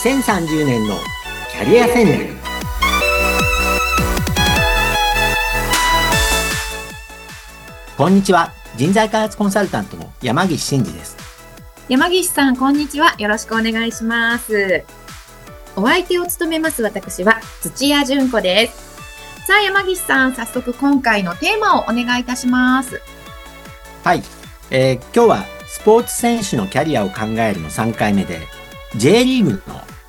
2030年のキャリア戦略。こんにちは。人材開発コンサルタントの山岸真嗣です。 山岸さん、こんにちは。よろしくお願いします。お相手を務めます私は土屋純子です。さあ、山岸さん、早速今回のテーマをお願いいたします。 はい、今日はスポーツ選手のキャリアを考えるの3回目で J リーグの、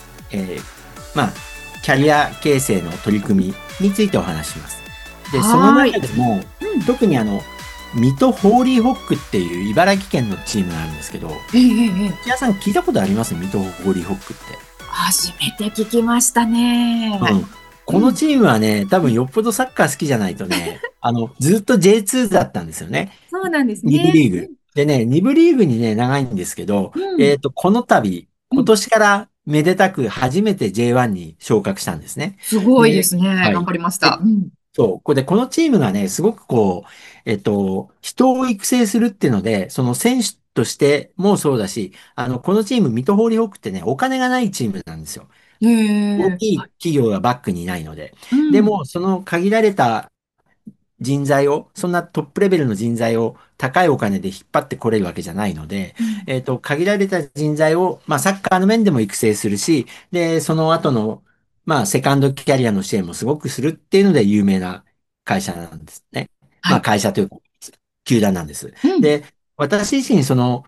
キャリア形成の取り組みについてお話しします。で、その中でも、特に水戸ホーリーホックっていう茨城県のチームがあるんですけど、皆さん聞いたことあります？水戸ホーリーホックって。 初めて聞きましたね。 このチームはね、多分よっぽどサッカー好きじゃないとね、ずっと J2 だったんですよね。 そうなんです 2部ね。 リーグ。でね、2部リーグにね、長いんですけど、この度、今年からめでたく初めて J1 に昇格したんですね。 すごいですね。 はい。 頑張りましでた。 そう。このチームがね、すごく人を育成するっていうので、その選手としてもそうだし、このチーム、水戸ホーリーホークってね、お金がないチームなんですよ。大きい企業がバックにいないので。でも、その限られた人材を、そんなトップレベルの人材を高いお金で引っ張ってこれるわけじゃないので、限られた人材を、サッカーの面でも育成するし、で、その後の、セカンドキャリアの支援もすごくするっていうので有名な会社なんですね。会社というか、球団なんです。で、私自身、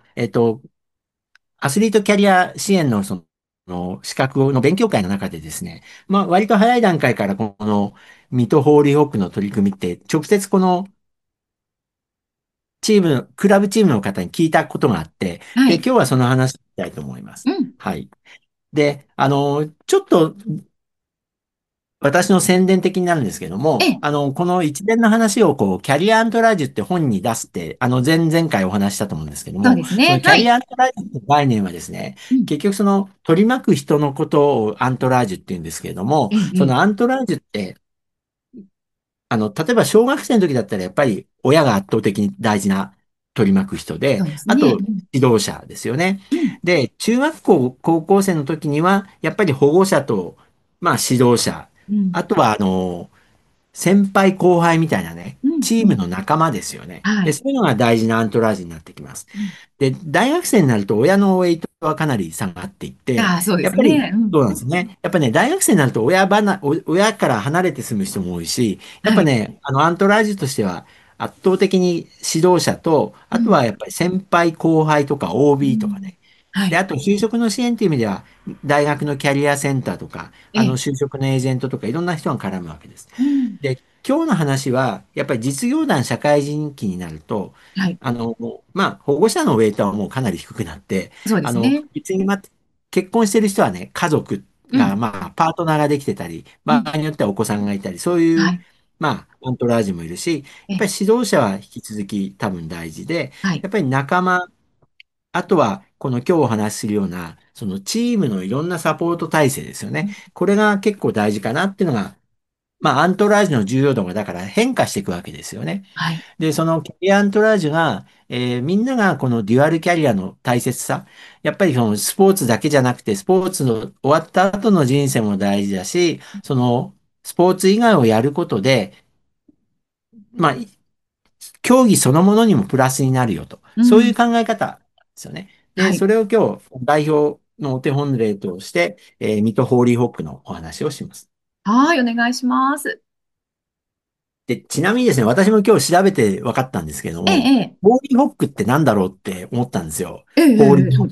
アスリートキャリア支援の資格の勉強会の中でですね、割と早い段階からこの水戸ホーリーホックの取り組みって、直接このクラブチームの方に聞いたことがあって、で、今日はその話をしたいと思います。はい。で、ちょっと私の宣伝的になるんですけども、この一連の話をキャリアアントラージュって本に出すって、前々回お話ししたと思うんですけども、そのキャリアアントラージュって概念はですね、結局取り巻く人のことをアントラージュって言うんですけれども、そのアントラージュって、例えば小学生の時だったらやっぱり親が圧倒的に大事な取り巻く人で、あと指導者ですよね。で、中学校、高校生の時には、やっぱり保護者と、指導者、あとは先輩後輩みたいなね、チームの仲間ですよね。で、そういうのが大事なアントラージュになってきます。で、大学生になると親のウェイトはかなり下がっていって、やっぱり、そうなんですね。やっぱね、大学生になると親から離れて住む人も多いし、やっぱね、アントラージュとしては圧倒的に指導者と、あとはやっぱり先輩後輩とか OB とかね。で、あと就職の支援という意味では、大学のキャリアセンターとか、就職のエージェントとかいろんな人が絡むわけです。で、今日の話は、やっぱり実業団社会人期になると、保護者のウェイトはもうかなり低くなって、別に結婚してる人はね、家族が、パートナーができてたり、場合によってはお子さんがいたり、そういう、アントラージュもいるし、やっぱり指導者は引き続き多分大事で、やっぱり仲間、あとは、この今日お話しするような、そのチームのいろんなサポート体制ですよね。これが結構大事かなっていうのが、アントラージュの重要度がだから変化していくわけですよね。で、そのキャリアアントラージュが、みんながこのデュアルキャリアの大切さ、やっぱりそのスポーツだけじゃなくて、スポーツの終わった後の人生も大事だし、そのスポーツ以外をやることで、競技そのものにもプラスになるよと。そういう考え方ですよね。で、それを今日代表のお手本例として、水戸ホーリーホックのお話をします。 はい、お願いします。 で、ちなみにですね、私も今日調べて分かったんですけども、ホーリーホックってなんだろうって思ったんですよ。ホーリーホック。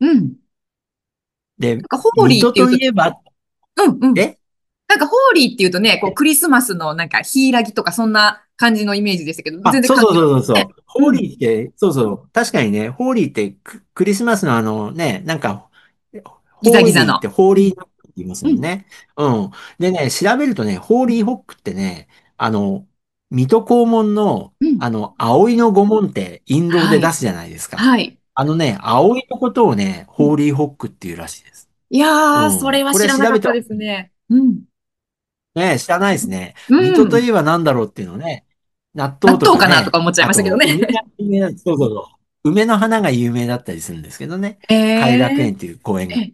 で、 ホーリー水戸っていうと、 といえば、えなんかホーリーっていうとね、クリスマスのなんかヒイラギとかそんな感じのイメージでしたけど、全然そうそう関係ない。 そうそう。ホーリーって、そうそう。確かにね、ホーリーってクリスマスのなんか、 ギザホーギザの。 リーってホーリーホックって言いますもんね。うん。でね、調べるとね、ホーリーホックってね、水戸黄門の、葵の御門って印籠で出すじゃないですか。葵のことをね、ホーリーホックっていうらしいです。 いやー、それはこれ知らなかったで調べて、 すね。 ね、知らないですね。水戸といえば何だろうっていうのね、納豆と納豆かなとかね、 か思っちゃいあと、 ましたけどね。 梅が有名だ、そうそうそう。梅の花が有名だったりするんですけどね。偕楽園っていう公園が。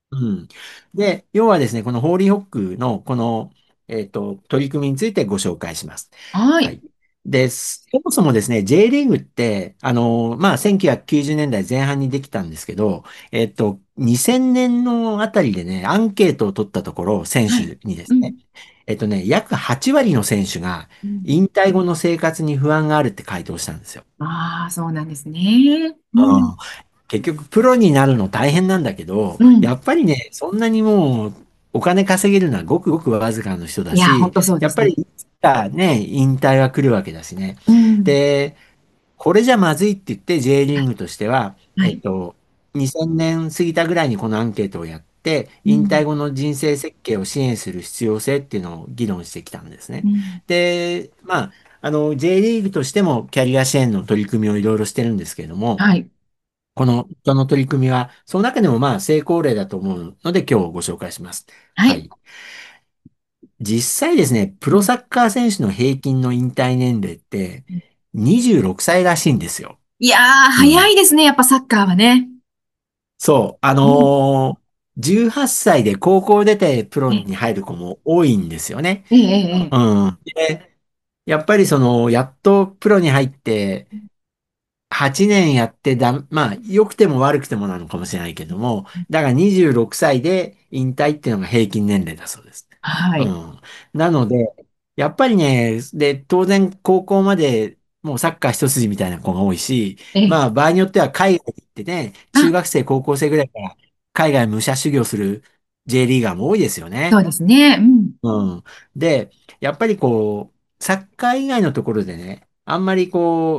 うん。で、要はですね、このホーリーホックのこの、取り組みについてご紹介します。 はい。 はい。で、そもそもですね、J リーグって、まあ、1990年代前半にできたんですけど、2000年のあたりでね、アンケートを取ったところ、選はい。 手にですね、 うん。 約8割の選手が、 うん。 引退後の生活に不安があるって回答したんですよ。 ああ、そうなんですね。うん。 うん。結局、プロになるの大変なんだけど、 うん。 やっぱりね、そんなにもう、お金稼げるのはごくごくわずかの人いや、本だし、 当そうですね。 やっぱりいつかね、引退は来るわけだしね。 うん。 で、これじゃまずいって言って J リはい。 ーグとしては、 はい。 2000年過ぎたぐらいにこのアンケートをやって、 うん。 引退後の人生設計を支援する必要性っていうのを議論してきたんですね。 うん。 で、まあ、J リーグとしてもキャリア支援の取り組みをいろいろしてるんですけれども、 はい。 この取り組みは、その中でもまあ成功例だと思うので今日ご紹介します。 はい。 はい。実際ですね、プうん。 ロサッカー選手の平均の引退年齢って26歳らしいんですよ。 いやー、 うん。 早いですね。やっぱサッカーはね。 そう、 うん。 18歳で高校出てプロええ、 に入る子も多いんですよね。 ええ、ええ。 うん。で、やっぱりやっとプロに入って、8年やってまあ、良くても悪くてもなのかもしれないけども、だから26歳で引退っていうのが平均年齢だそうです。 はい。 うん。なので、やっぱりね、で、当然高校までもうサッカー一筋みたいな子が多いし、 ええ。 まあ場合によっては海外に行ってね、中あ、 学生、高校生ぐらいから海外武者修行する J リーガーも多いですよね。 そうですね。うん。 うん。で、やっぱりサッカー以外のところでね、あんまり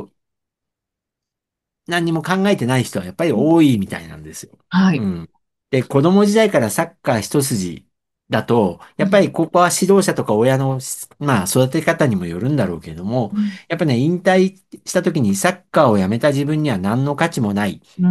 何にも考えてない人はやっぱり多いみたいなんですよ。 はい。 うん。で、子供時代からサッカー一筋だと、やっぱうん。 りここは指導者とか親の、まあ育て方にもよるんだろうけれども、 うん。 やっぱね、引退した時にサッカーをやめた自分には何の価値もない。 うん。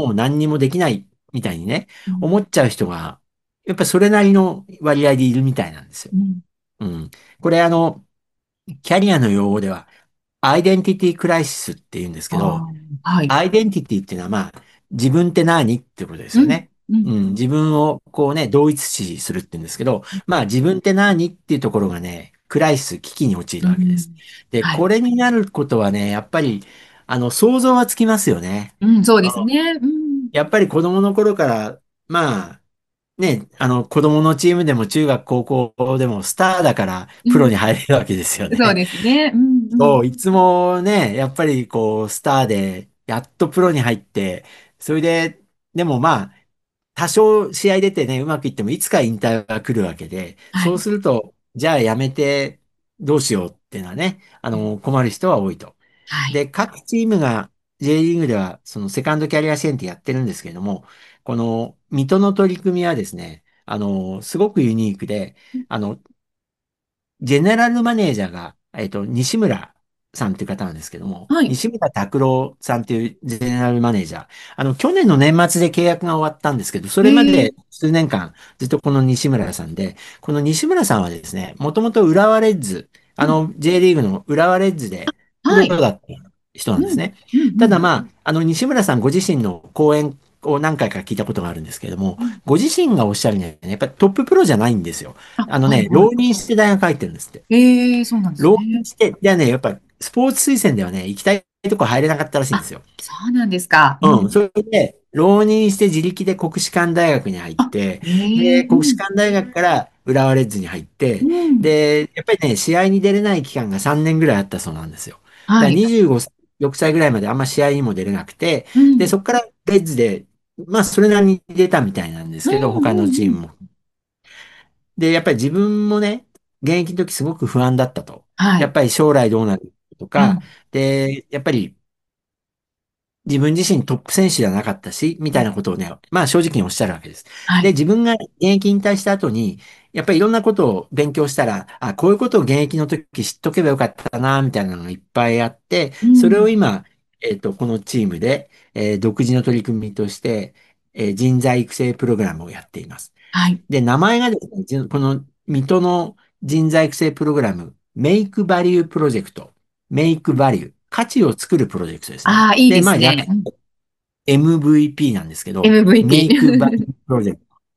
自分はもう何にもできないみたいにね、 うん。 思っちゃう人が、やっぱりそれなりの割合でいるみたいなんですよ。 うん。 うん。これキャリアの用語では、アイデンティティクライシスって言うんですけど、 ああ、はい。 アイデンティティっていうのは、まあ、自分って何ってことですうん。 よね。 うん。 うん、自分を同一視するって言うんですけど、まあ、自分って何っていうところがね、クライシス、危機に陥うるわけです。 ん。 で、 はい。 これになることはね、やっぱり、想像はつきますよね。 うん、そうですね。うん。 やっぱり子供の頃から、まあ、ね、子供のチームでも中学、高校でもスターだからうん。 プロに入れるわけですよそうね。 ですね。うん。うん。 そう、いつもね、やっぱりスターで、やっとプロに入って、それで、でもまあ、多少試合出てね、うまくいっても、いつか引退が来るわけで、そうはい。 すると、じゃあやめてどうしようっていうのはね、困る人は多いと。 はい。 で、各チームが J リーグでは、そのセカンドキャリア支援ってやってるんですけれども、この水戸の取り組みはですね、すごくユニークで、あの、ジェネラルマネージャーが、西村さんっていう方なんですけども、 はい。 西村拓郎さんっていうジェネラルマネージャー。去年の年末で契約が終わったんですけど、それまへえ。 で数年間ずっとこの西村さんで、この西村さんはですね、もともと浦和レッズ、 うん。 J リーグの浦和レッズでプはい。 ロだった人なんうん。 ですね。 うん。うん。 ただまあ、西村さんご自身の講演を何回か聞いたことがあるんですけれども、 うん。 ご自身がおっしゃるにはね、やっぱりトッププロじゃないんですよ。 あ、はい、は浪い。 人して大学入ってるんですって。 ええ、そうなんです浪人ね。 して、じゃあね、やっぱスポーツ推薦ではね、行きたいとこ入れなかったらしいんであ、 すよ。 そうなんですか。ううん。 ん。 それで、浪人して自力で国士舘大学に入っあ、 て、 ええ、 で、 うん。 国士舘大学から浦和レッズに入っうて、 ん。 で、やっぱりね、試合に出れない期間が3年ぐらいあったそうなんですよ。だからはい。 25歳、6歳ぐらいまであんま試合にも出れなくて、で、 うん。 そこからレッズで、まあ、それなりに出たみたいなんですうん。 けど、他うん。うん。 のチームも。で、やっぱり自分もね、現役の時すごく不安だったと。 はい。 やっぱり将来どうなるとか、 うん。 で、やっぱり自分自身トップ選手じゃなかったし、みたいなことをね、まあ正直におっしゃるわけです。で、 はい。 自分が現役引退した後に、やっぱりいろんなことを勉強したら、あ、こういうことを現役の時知っとけばよかったな、みたいなのがいっぱいあって、それをうん。 今、このチームで、独自の取り組みとして、人材育成プログラムをやっています。 はい。 で、名前がですね、この水戸の人材育成プログラム、メイクバリュープロジェクト、メイクバリュー、価値を作るプロジェクトですね。 ああ、いいで、 でまあ、 すね。うん。 MVP なんですけど、メイクバリュ MVP。 ープロジェクト。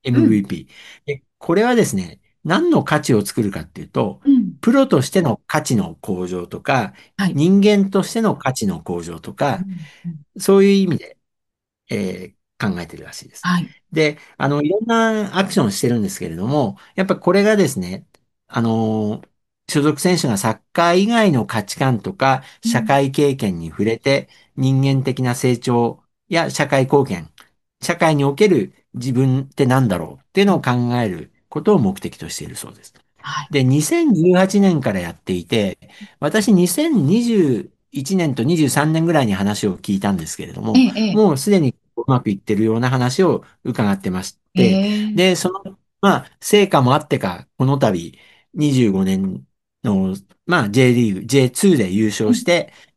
うん。 MVP。で、これはですね、何の価値を作るかっていうと、 うん。 プロとしての価値の向上とか、 はい。 人間としての価値の向上とか、 うん。うん。 そういう意味で、考えてるらしいです。 はい。 で、いろんなアクションをしてるんですけれども、やっぱこれがですね、あの、所属選手がサッカー以外の価値観とか社うん。 会経験に触れて人間的な成長や社会貢献、社会における自分って何だろうっていうのを考えることを目的としているそうです。 はい。 で、2018年からやっていて、私2021年と23年ぐらいに話を聞いたんですけれども、 ええ、えもうすでにうまくいってるような話を伺ってましえ。 て、 ええ。 で、その、成果もあってか、この度、25年の、J リーグ、J2 で優うん。 勝して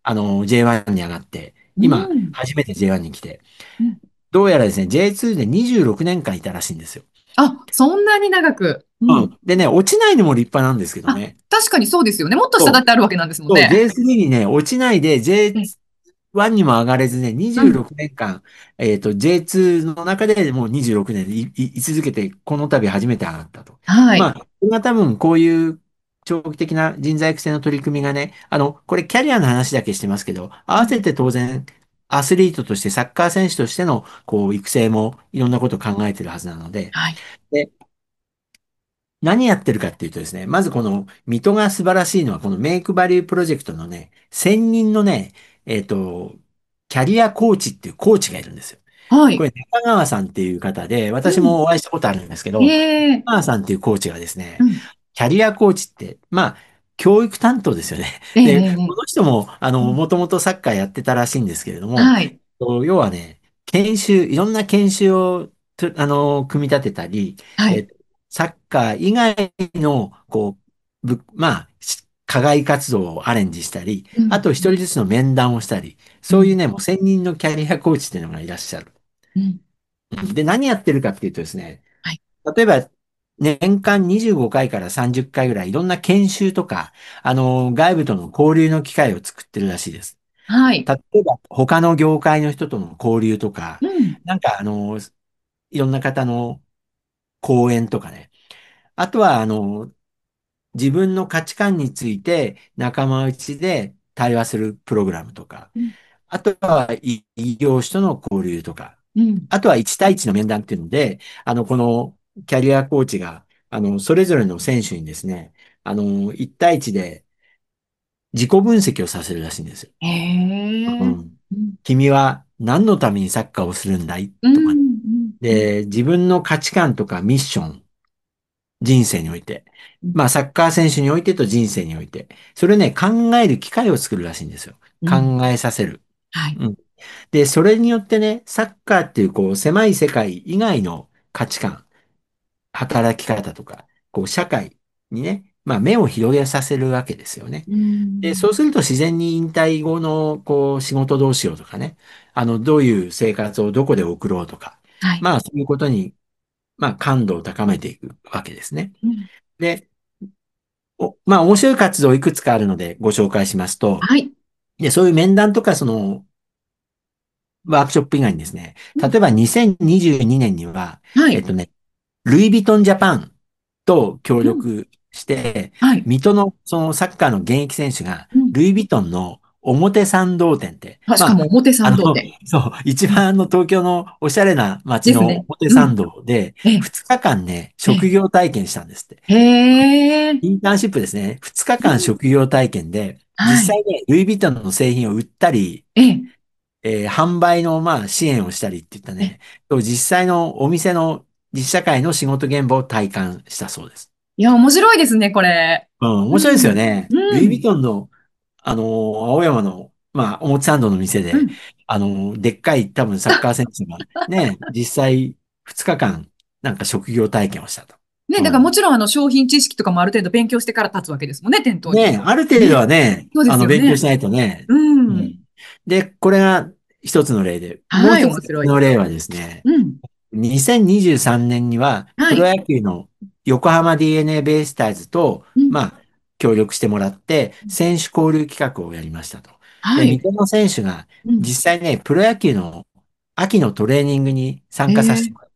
、J1 に上がって、 う今、 ん。 初めて J1 に来て、 うん。 どうやらですね、J2 で26年間いたらしいんですよ。 あ、そんなに長く。うん。 うん。でね、落ちないのも立派なんですけどあ、 ね。 確かにそうですよね。もっと下だっそう、 てあるわけなんですもんそう、 ね。 J3 にね、落ちないでえ、 J1 にも上がれずね、26 うん。 年間、J2 の中でもう26年居続けて、この度初めて上がったと。 はい。 これが多分こういう長期的な人材育成の取り組みがね、これキャリアの話だけしてますけど、合うん。 わせて当然、アスリートとしてサッカー選手としての、こう、育成もいろんなことを考えてるはずなので、 はい。 で、何やってるかっていうとですね、まずこの、水戸が素晴らしいのは、このメイクバリュープロジェクトのね、専任のね、えっと、キャリアコーチっていうコーチがいるんですよ。 はい。 これ、中川さんっていう方で、 うん。 私もお会いしたことあるんですけえど、中え。 川さんっていうコーチがですね、 うん。 キャリアコーチって、教育担当ですよね。 ええ、 で、 ええ、えこの人も、 え。うん。 もともとサッカーやってたらしいんですけれども、 はい。 要はね、研修、いろんな研修をと、組み立てたり、 はい。 えっと、サッカー以外の、こう、課外活動をアレンジしたり、 うん。 あと一人ずつの面談をしたり、 うん。 そういうね、もう専任のキャリアコーチっていうのがいらっしゃる。 うん。 で、何やってるかっていうとですね、 はい。 例えば、年間25回から30回ぐらいいろんな研修とか、外部との交流の機会を作ってるらしいです。 はい。 例えば、他の業界の人との交流とか、 うん。 なんか、いろんな方の講演とかね。あとは、自分の価値観について仲間内で対話するプログラムとか、 うん。 あとは異業種との交流とか、 うん。 あとは1対1の面談っていうので、このキャリアコーチが、それぞれの選手にですね、1対1で自己分析をさせるらしいんですよ。 へえ。 うん。 うん。 君は何のためにサッカーをするんだいうん。 とかね。 うん。うん。 で、自分の価値観とかミッション、人生において。 うん。 サッカー選手においてと人生において。それね、考える機会を作るらしいんですよ。 うん。 考えさせる。 はい。 うん。で、それによってね、サッカーっていうこう狭い世界以外の価値観、働き方とか、こう社会にね、目を広げさせるわけですよね。 うで、 ん。 そうすると自然に引退後のこう仕事どうしようとかね、どういう生活をどこで送ろうとか、 はい。 そういうことに、感度を高めていくわけですね。 うん。 で、面白い活動いくつかあるのでご紹介しますと、 はい。 で、そういう面談とかそのワークショップ以外にですね、 うん。 例えば2022年には、 はい。 ルイ・ヴィトン・ジャパンと協うん。 力して、 はい。 水戸のそのサッカーの現役選手が、 うん。 ルイ・ヴィトンの表参道店って、 あ、しかも表参道店。 そう、一うん。 番東京のおしゃれな街ですね。 の表うん。 参道で、 ええ。 2日間ね、 ええ。 職業体験したんですって。 へえ。 インターンシップですね。2日間うん。 職業体験で、 はい。 実際ね、ルイ・ヴィトンの製品を売ったり、 ええ。 販売の支援をしたりっていったええ。 ね、実際のお店の実社会の仕事現場を体感したそうです。 いや、面白いですね、これ。 うん、 う面白いですよん。 ね。ルイ・ヴィうん。 トンの、青山の、表参道の店で、 うん。 でっかい多分サッカー選手がね、実際2日間、なんか職業体験をしたと。 ね、だからもうん。 ちろん商品知識とかもある程度勉強してから立つわけですもんね、店頭に。 ね、ある程度ね。 はね、 そうですよね。 勉強しないとね。 うん。 うん。で、これが一つの例で、もうはい、 一つ面白い。 の例はですね、 うん。 2023年には、プロはい。 野球の横浜 DNA ベイスターズと、 うん。 協力してもらって、選手交流企画をやりましたと。で、水はい。 戸の選手が、 うん。 実際ね、プロ野球の秋のトレーニングに参加させてええ。 もらった。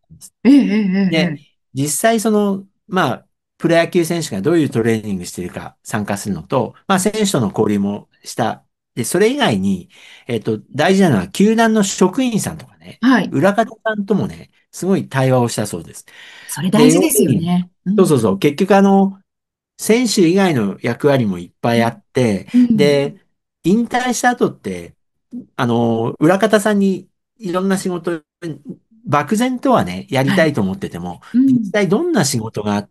ええ、ええ、えで、 え。 実際まあ、プロ野球選手がどういうトレーニングしているか参加するのと、まあ、選手との交流もした。で、それ以外に、大事なのは、球団の職員さんとかね、 はい。 裏方さんともね、すごい対話をしたそうです。 それ大で、 事ですよ要するに、 ね。うん。 そうそうそう、結局選手以外の役割もいっぱいあって、 うん。 で、引退した後って、裏方さんにいろんな仕事、漠然とはね、やりはい。 たいと思ってても、実うん。 際どんな仕事があって、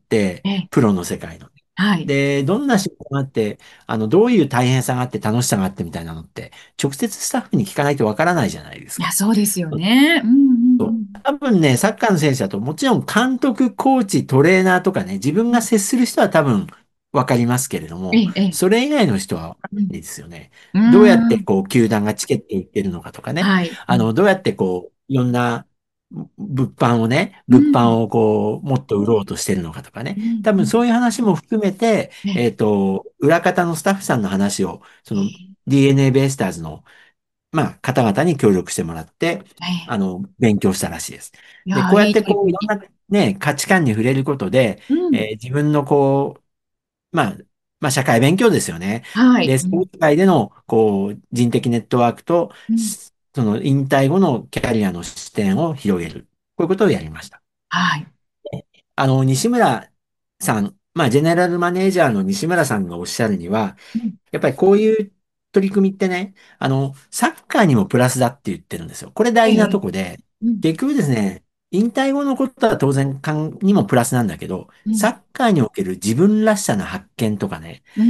ええ、 プロの世界の。 はい。 で、どんな仕事があって、どういう大変さがあって楽しさがあってみたいなのって、直接スタッフに聞かないとわからないじゃないですいや、 か。 そうですよね。うんうんうん。 多分ね、サッカーの選手だと、もちろん監督、コーチ、トレーナーとかね、自分が接する人は多分わかりますけれども、 ええ、ええ。 それ以外の人はわかうん。 んないですよね。 うどうやってん。 球団がチケット売ってるのかとかね、 はい。うん。 どうやっていろんな物販うん。 をもっと売ろうとしてるのかとかね、 うん。 多分うん。 そういう話も含めて、 ええ。 裏方のスタッフさんの話を、 ええ。 DNA ベイスターズのまあ、方々に協力してもらって、 ええ。 勉強したらしいです。で、 いや、 こうやっていい取り組み。 いろんなね、価値観に触れることで、 うん。 自分のまあ、社会勉強ですよね。で、 はい。うん。 スポーツ界での、人的ネットワークと、 うん。 その引退後のキャリアの視点を広げる。こういうことをやりました。 はい。 西村さん、まあ、ジェネラルマネージャーの西村さんがおっしゃるには、 うん。 やっぱりこういう取り組みってね、サッカーにもプラスだって言ってるんですよ。これ大事なええ。 とこで、 うん。 結局ですね、引退後のことは当然にもプラスなんだけど、 うん。 サッカーにおける自分らしさの発見とかね、 うん。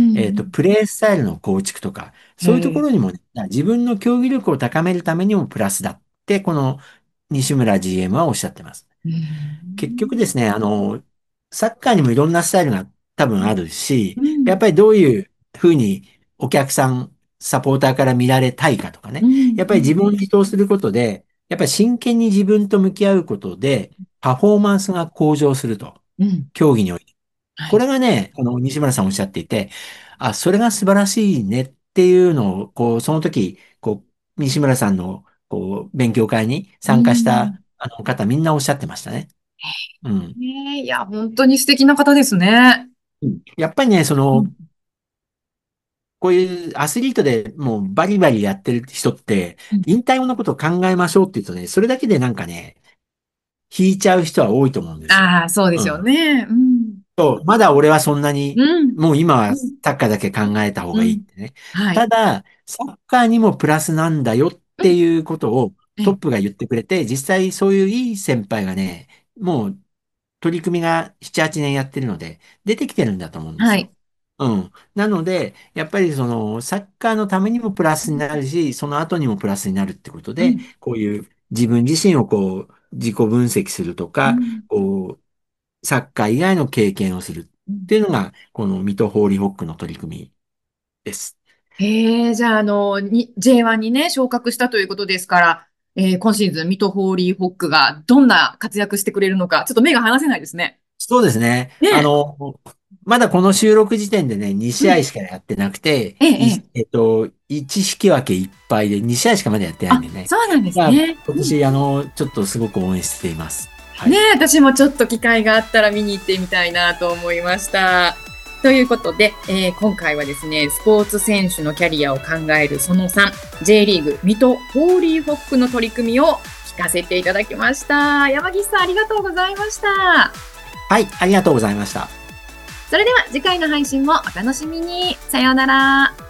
プレースタイルの構築とか、そういうとこええ。 ろにもね、自分の競技力を高めるためにもプラスだって、この西村 GM はおっしゃってます。 う結局ん。 ですね、サッカーにもいろんなスタイルが多分あるし、 うん。 やっぱりどういうふうにお客さん、サポーターから見られたいかとかね。 うん。 やっぱり自分をうん。 自答することで、やっぱり真剣に自分と向き合うことで、パフォーマンスが向上すると。 うん。 競技において。こはい。 れがね、西村さんおっしゃっていて、あ、それが素晴らしいねっていうのを、その時、西村さんの、勉強会にう参加したん。 方みんなおっしゃってましたね。うん。 ねえ、いや、本当に素敵な方ですね。 やっぱりね、 うん。 こういうアスリートでもうバリバリやってる人って、 うん。 引退後のことを考えましょうって言うとね、それだけでなんかね、引いちゃう人は多いと思うんですよ。 ああ、そうでしょううん。 ね。うん。 まだ俺はそんなに、 うん。 もう今はうん。 サッカーだけ考えた方がいいっうん。 てね。 はい。 ただ、サッカーにもプラスなんだよっうん。 ていうことをええ。 トップが言ってくれて、実際そういういい先輩がね、もう取り組みが7、8年やってるので、出てきてるんだと思うんですよ。 はい。 うん。なので、やっぱりサッカーのためにもプラスになるし、その後にもプラスになるってことで、 うん。 こういう自分自身を自己分析するとか、 うん。 サッカー以外の経験をするっうん。 ていうのが、この水戸ホーリーホックの取り組みです。 へえ、じゃあ、J1 にね、昇格したということですから、今シーズン、水戸ホーリーホックがどんな活躍してくれるのか、ちょっと目が離せないですね。 そうですね。 ねえ。 まだこの収録時点でね、2 うん。 試合しかやってなくて、 ええ、ええ。 1引き分け1敗で2試合しかまだやってないんあ、 でね。 そうなんですまあ、 ね。うん。 今年、ちょっとすごく応援しています。はい。 ねえ、私もちょっと機会があったら見に行ってみたいなと思いました。ということで、今回はですね、スポーツ選手のキャリアを考えるその3、J リーグ水戸ホーリーホックの取り組みを聞かせていただきました。山岸さん、ありがとうございました。 はい、ありがとうございました。 それでは次回の配信もお楽しみに。さようなら。